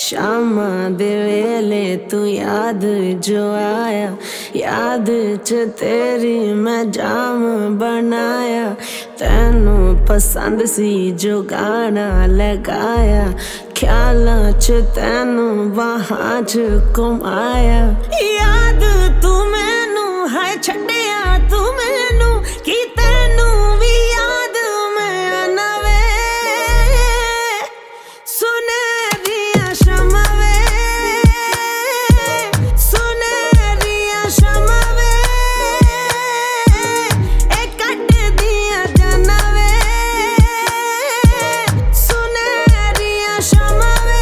शामां दे वेले तू याद जो आया, याद च तेरी मैं जाम बनाया। तैनू पसंद सी जो गाना लगाया, ख्यालां च तैनू बाहां च घुमाया। याद तू मैनू है छड्डिया तू मैनू की तैनू भी याद मैं आना वे। सुनहरिया शमा वे, सुनहरिया शमा वे, ए कट दिया जाना वे। सुनहरिया शमा वे,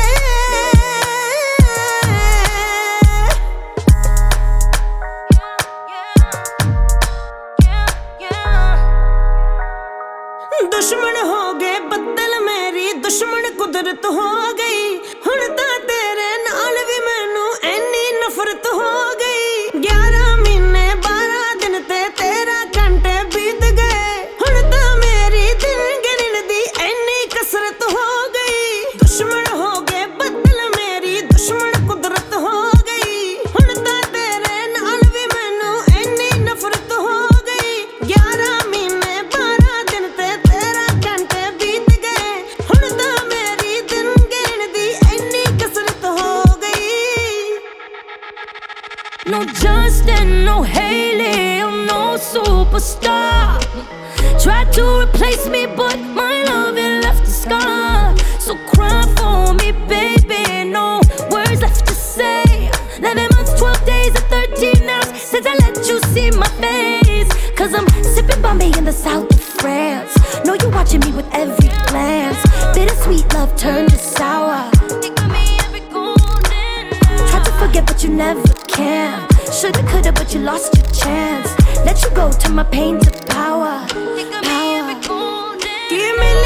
दुश्मन हो गए बदल मेरी दुश्मन कुदरत हो गई। हुण तां तेरे नाल भी मैनू ऐनी नफरत हो गई। 11 महीने 12 दिन ते 13 घंटे बीत गए। हुण तां मेरी दिन गिनन दी ऐनी कसरत हो गई। दुश्मन हो गए बदल मेरी दुश्मन कुदरत हो गई। हुण तां तेरे नाल भी मैनू ऐनी नफरत हो गई। 11 महीने 12 दिन ते 13 घंटे बीत गए। हुण तां मेरी दिन गिनन दी ऐनी कसरत हो गई। No Justin, no Hailey, I'm no superstar. Tried to replace me, but my love it left a scar. So cry for me, baby, no words left to say. 11 months, 12 days, and 13 hours since I let you see my face. Cause I'm sipping Bombay in the south of France. Know you watching me with every glance. Bittersweet love turned to sour. Think of me every golden hour. Tried to forget but you never can. Shoulda, coulda, but you lost your chance. Let you go, turn my pain to power. Think of me every golden कि मिल